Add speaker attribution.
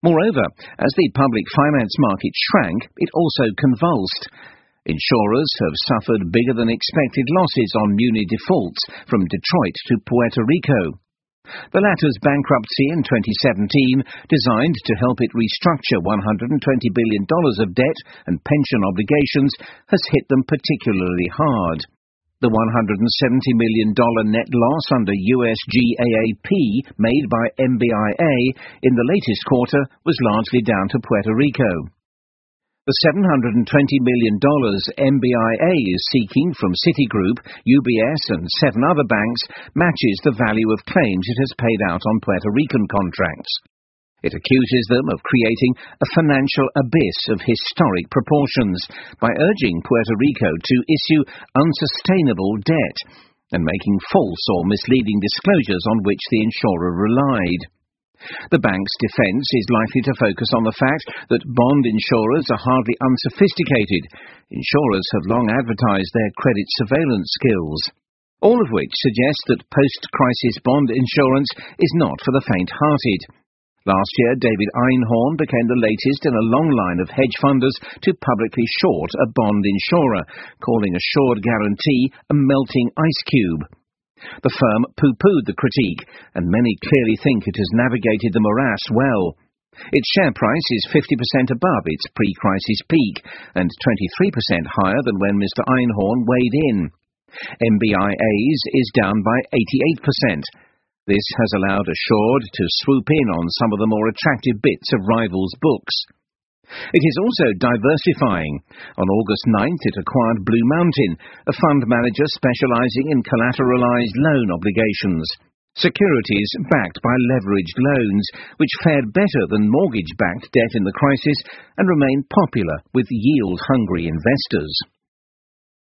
Speaker 1: Moreover, as the public finance market shrank, it also convulsed. Insurers have suffered bigger than expected losses on muni defaults from Detroit to Puerto Rico. The latter's bankruptcy in 2017, designed to help it restructure $120 billion of debt and pension obligations, has hit them particularly hard. The $170 million net loss under US GAAP made by MBIA in the latest quarter was largely down to Puerto Rico. The $720 million MBIA is seeking from Citigroup, UBS and 7 other banks matches the value of claims it has paid out on Puerto Rican contracts. It accuses them of creating a financial abyss of historic proportions by urging Puerto Rico to issue unsustainable debt and making false or misleading disclosures on which the insurer relied. The bank's defence is likely to focus on the fact that bond insurers are hardly unsophisticated. Insurers have long advertised their credit surveillance skills, all of which suggests that post-crisis bond insurance is not for the faint-hearted. Last year, David Einhorn became the latest in a long line of hedge funders to publicly short a bond insurer, calling Assured Guarantee a melting ice cube. The firm pooh-poohed the critique, and many clearly think it has navigated the morass well. Its share price is 50% above its pre-crisis peak, and 23% higher than when Mr. Einhorn weighed in. MBIA's is down by 88%. This has allowed Assured to swoop in on some of the more attractive bits of rivals' books. It is also diversifying. On August 9th, it acquired Blue Mountain, a fund manager specializing in collateralized loan obligations, securities backed by leveraged loans, which fared better than mortgage-backed debt in the crisis and remain popular with yield-hungry investors.